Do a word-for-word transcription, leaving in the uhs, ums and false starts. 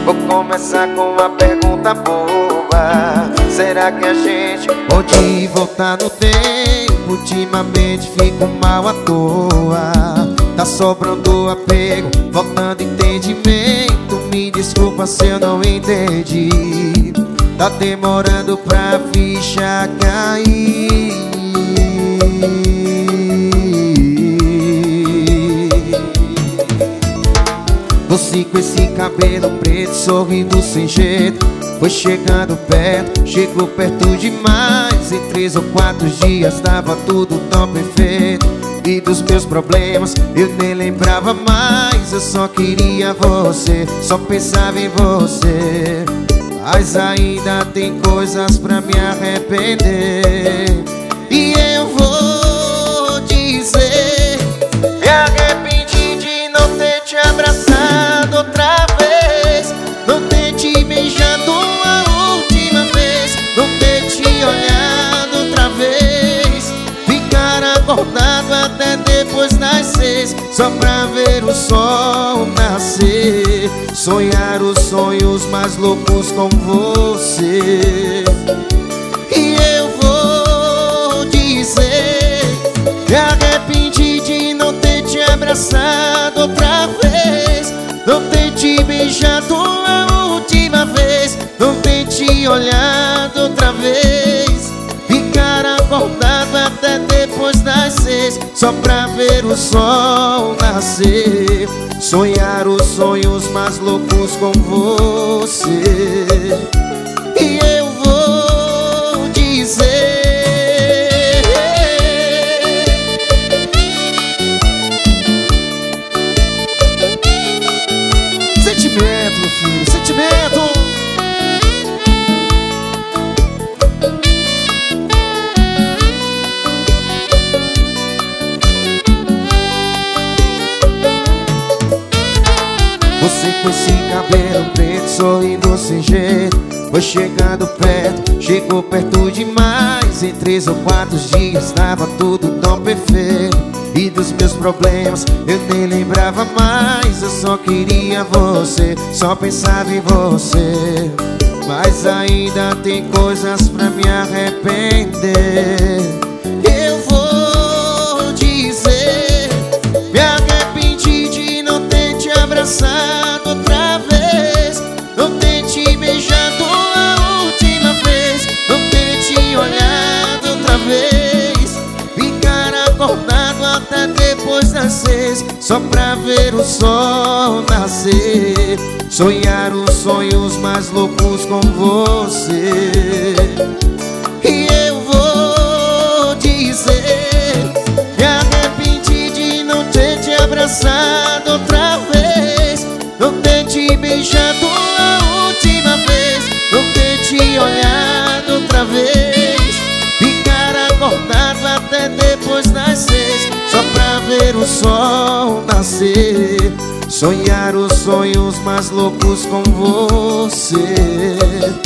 Vou começar com uma pergunta boba. Será que a gente pode voltar no tempo? Ultimamente fico mal à toa. Tá sobrando apego, faltando entendimento. Me desculpa se eu não entendi. Tá demorando pra ficha cair. Você com esse cabelo preto, sorrindo sem jeito, foi chegando perto, chegou perto demais. Em três ou quatro dias tava tudo tão perfeito. E dos meus problemas eu nem lembrava mais. Eu só queria você, só pensava em você. Mas ainda tem coisas pra me arrepender. E eu vou dizer: me arrependi de não ter te abraçado outra vez, não ter te beijado a última vez, não ter te olhado outra vez, ficar acordado até depois das seis, só pra ver o sol nascer, sonhar os sonhos mais loucos com você. E eu vou dizer: me arrependi de não ter te abraçado outra vez, não ter te beijado a última vez, não ter te olhado outra vez, ficar acordado até depois das seis, só pra ver o sol nascer, sonhar os sonhos mais loucos com você. E eu vou dizer: sentimento, meu filho, sentimento. Você com esse cabelo preto, sorrindo sem jeito, foi chegando perto, chegou perto demais. Em três ou quatro dias tava tudo tão perfeito. E dos meus problemas eu nem lembrava mais. Eu só queria você, só pensava em você. Mas ainda tem coisas pra me arrepender. Eu vou dizer: me arrependi de não ter te abraçado outra vez, não ter te beijado a última vez, não ter te olhado outra vez, ficar acordado até depois das seis, só pra ver o sol nascer, sonhar os sonhos mais loucos com você. E eu vou dizer: me arrependi de não ter te abraçado outra vez, não ter te beijado a última vez, não ter te olhado outra vez, ficar acordado até depois das seis, só pra ver o sol nascer, sonhar os sonhos mais loucos com você.